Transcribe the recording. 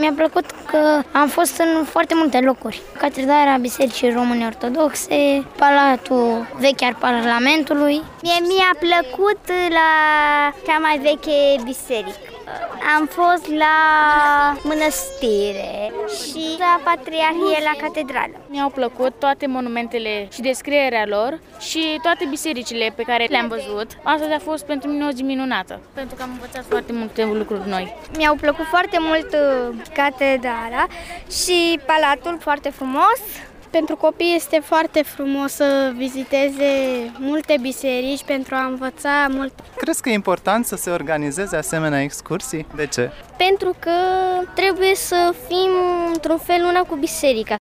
Mi-a plăcut că am fost în foarte multe locuri. Catedrala Bisericii Române Ortodoxe, Palatul vechi al Parlamentului. Mi-a plăcut la cea mai veche biserică. Am fost la mănăstire și la Patriarhie, la catedrală. Mi-au plăcut toate monumentele și descrierea lor și toate bisericile pe care le-am văzut. Asta a fost pentru mine o zi minunată, pentru că am învățat foarte multe lucruri noi. Mi-au plăcut foarte mult catedrala și palatul, foarte frumos. Pentru copii este foarte frumos să viziteze multe biserici pentru a învăța mult. Crezi că e important să se organizeze asemenea excursii? De ce? Pentru că trebuie să fim într-un fel una cu biserica.